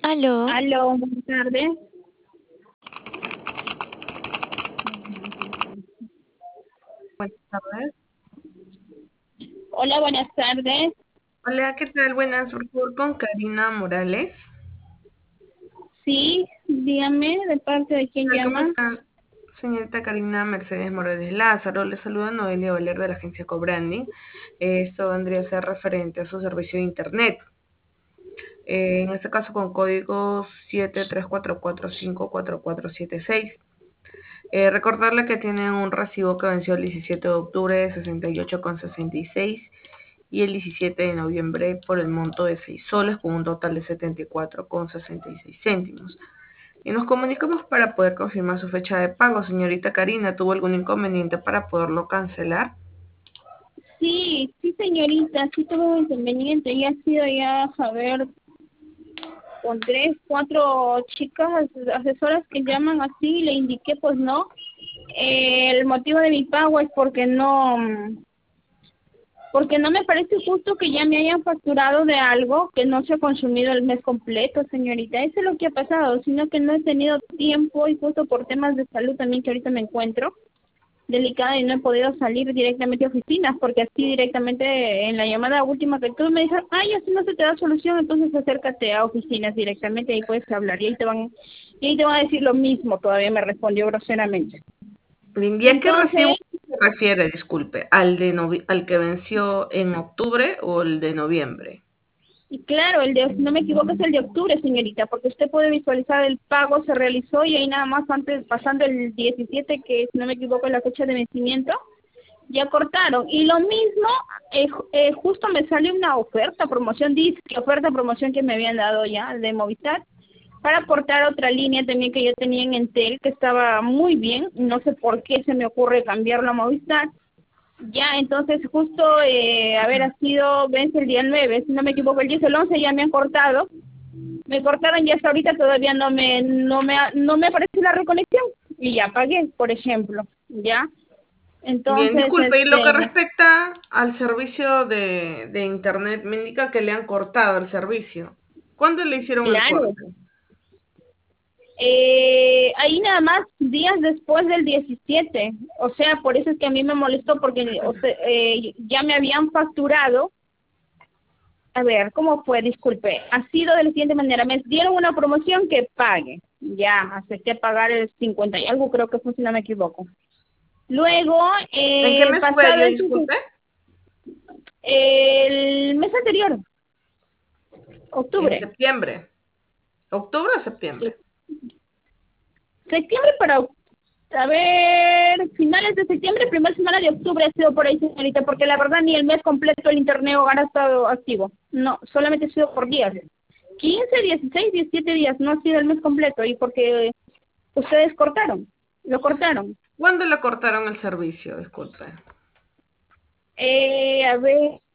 Aló, Aló, buenas tardes. Buenas tardes. Hola, buenas tardes. Hola, ¿qué tal? Buenas, por favor, con Karina Morales. Sí, dígame, ¿de parte de quién Tal, ¿cómo llama? está? Señorita Karina Mercedes Morales Lázaro, le saluda Noelia Valer de la agencia Cobranding. Esto vendría a ser referente a su servicio de Internet. En este caso con código 7344544476. Recordarle que tienen un recibo que venció el 17 de octubre de 68,66 y el 17 de noviembre por el monto de 6 soles con un total de 74,66 céntimos. Y nos comunicamos para poder confirmar su fecha de pago. Señorita Karina, ¿tuvo algún inconveniente para poderlo cancelar? Sí, sí, señorita, sí tuve un inconveniente. Ya ha sido ya, a ver, con tres, cuatro chicas asesoras que llaman así, le indiqué, pues no. El motivo de mi pago es porque no me parece justo que ya me hayan facturado de algo que no se ha consumido el mes completo, señorita. Eso es lo que ha pasado, sino que no he tenido tiempo y justo por temas de salud también que ahorita me encuentro delicada y no he podido salir directamente a oficinas porque así directamente en la llamada última que tuve me dijeron, ay, así no se te da solución, entonces acércate a oficinas directamente y puedes hablar y ahí te van a decir lo mismo, todavía me respondió groseramente. Bien, ¿y a qué recibo Entonces, se refiere? Disculpe, ¿al que venció en octubre o el de noviembre? y claro, si no me equivoco, es el de octubre, señorita, porque usted puede visualizar el pago se realizó y ahí nada más antes, pasando el 17, que si no me equivoco es la fecha de vencimiento, ya cortaron. Y lo mismo, justo me salió una oferta, promoción, disque oferta, promoción que me habían dado ya de Movistar, para cortar otra línea también que yo tenía en Entel, que estaba muy bien, no sé por qué se me ocurre cambiarlo a Movistar. Ya, entonces justo, a ver, ha sido, vence el día 9 si no me equivoco, el 10 o el 11 ya me han cortado. Me cortaron y hasta ahorita todavía no me aparece la reconexión. Y ya pagué, por ejemplo, ¿ya? Bien, Entonces, disculpe, y lo que respecta al servicio de Internet, me indica que le han cortado el servicio. ¿Cuándo le hicieron el claro, corte? ahí nada más días después del 17, o sea, por eso es que a mí me molestó porque ya me habían facturado. A ver, ¿cómo fue? Disculpe. Ha sido de la siguiente manera. Me dieron una promoción que pague. Ya, acepté pagar el 50 y algo, creo que fue, si no me equivoco. Luego, ¿En qué mes fue pasado ello, disculpe? el mes anterior, En octubre. septiembre. ¿Octubre o Sí. septiembre? Septiembre para, a ver, finales de septiembre, primera semana de octubre ha sido por ahí, señorita, porque la verdad ni el mes completo el internet hogar ha estado activo. No, solamente ha sido por días. 15, 16, 17 días, no ha sido el mes completo y porque ustedes cortaron, lo cortaron. ¿Cuándo le cortaron el servicio? Disculpe. A ver,